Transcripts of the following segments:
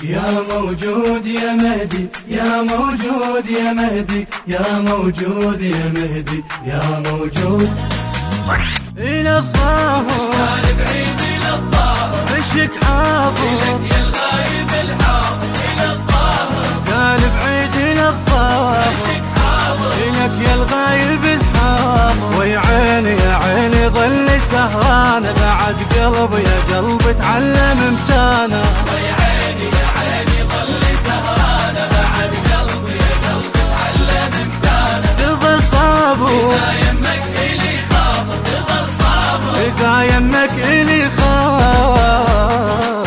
يا موجود يا مهدي، يا موجود يا مهدي، يا موجود يا مهدي، يا موجود. إلى الظاهر قال بعيد إلى الظاهر، عشق حاضر إلك يا الغايب الحاضر. إلى الظاهر قال بعيد إلى الظاهر، عشق حاضر، إلك يا الغايب الحاضر. ويا عيني يا عيني ظل سهران، بعد قلبي يا قلبي تعلم امتانه. ويا عيني يا عيني ظل سهران، بعد قلبي يا قلبي تعلم امتانه. تظل صابر إذا يمك إلي خاطر، تظل صابر إذا يمك إلي خاطر.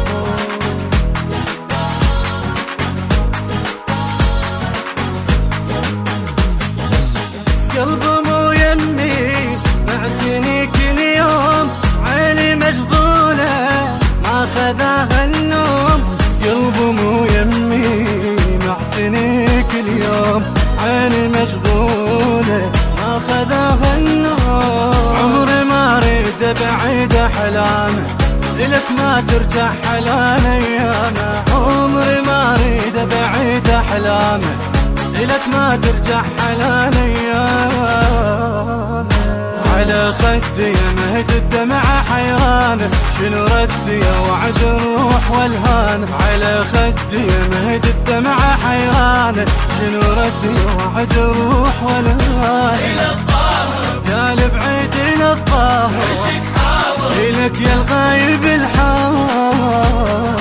قلب مو يمي معتني كل يوم، عيني مشغولة ما خذاها النوم. قلب مو يمي معتني كل يوم، عيني مشغولة ما خذاها النوم. عمري ما اريد بعيد احلامه، إلك ما ترجع حلال ايامه. عمري ما اريد بعيد احلامه، إلك ما ترجع حلال ايامه. على خدي يا مهد الدمع حيرانه، شنو ردي يا وعد الروح والهانه. على خدي يا مهد الدمع حيرانه، شنو ردي يا وعد الروح والهانه. إلى الظاهر قال بعيد إلى الظاهر، عشق حاضر، إلك يا الغايب الحاضر.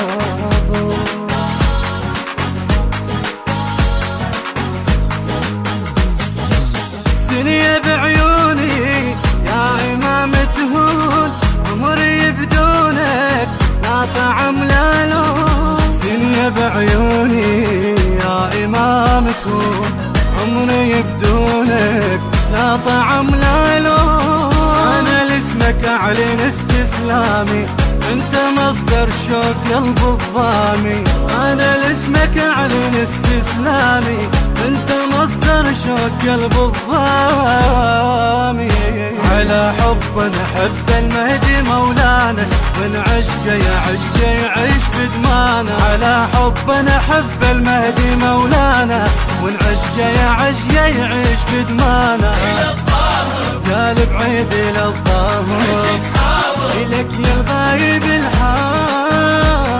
دنيا بعيوني يا إمام تهون، عمري بدونك لا طعم لا لون. دنيا بعيوني يا إمام تهون، عمري بدونك لا طعم لا لون. أنا لاسمك أعلن استسلامي، أنت مصدر شوق قلب الضامي. أنا لاسمك أعلن استسلامي، أنت مصدر شوق قلب الضامي. على حب نحب المهدي مولانا، من عشقه يا عشقه يعيش بدمانه. على حب نحب المهدي مولانا، من عشقه يا عشقه يعيش بدمانه. إلى الظاهر قال بعيد إلى الظاهر، عشق حاضر، إلك يا الغايب الحاضر.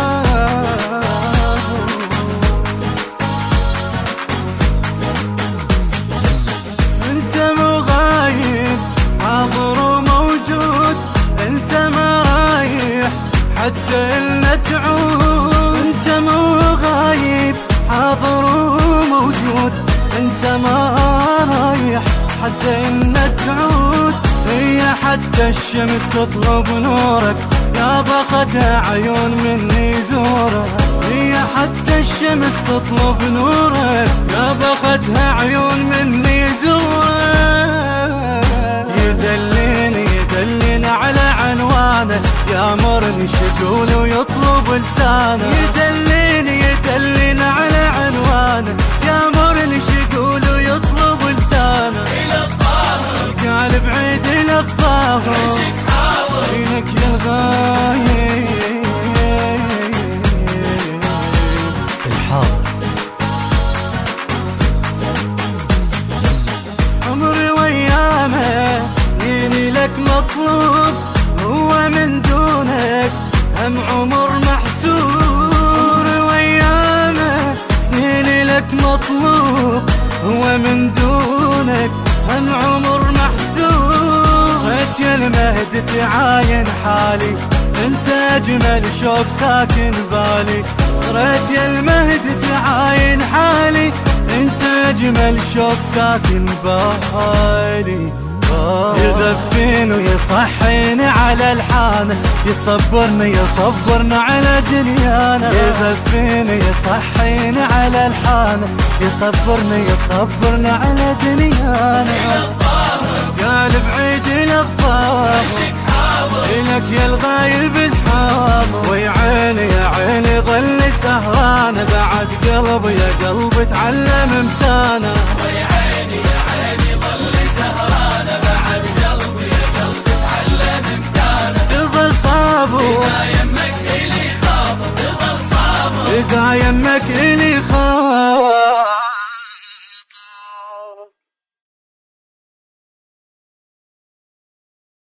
انت مو غايب حاضر وموجود، انت ما رايح حتى إلا تعود. انت مو غايب حاضر وموجود، انت ما رايح حتى إلا تعود. هي حتى الشمس تطلب نورك، يا بختها عيون مني زورك. هي حتى الشمس تطلب نورك، يا بختها عيون مني زورك. يدلين على عنوانه، يامرني شقول ويطلب لسانه. يدلين على عنوانه، يامرني شقول ويطلب لسانه. إلى الظاهر قال بعيد إلى الظاهر، عشق حاضر، إلك يا الغايب الحاضر. عمري ويامه سنيني لك مطلوب، هو من دونك هم عمر محسوب. عمري ويامه سنيني لك مطلوب، هو من دونك هم عمر محسوب. ريت يا المهد تعاين حالي، انت اجمل شوق ساكن بالي. ريت يا المهد تعاين حالي، انت اجمل شوق ساكن بالي. يدفين ويصحيني على الحانه، يصبرني على دنيانا. يدفين ويصحيني على الحانه، يصبرني على دنيانا. إلى الظاهر قال بعيد إلى الظاهر، عشق حاضر، إلك يا الغايب الحاضر. ويا عيني يا عيني ظل سهران، بعد قلبي يا قلبي تعلم امتانه. ويا عيني يا عيني ظل سهران، بعد قلبي يا قلبي تعلم امتانه. تظل صابر إذا يمك إلي خاطر، تظل صابر إذا يمك إلي خال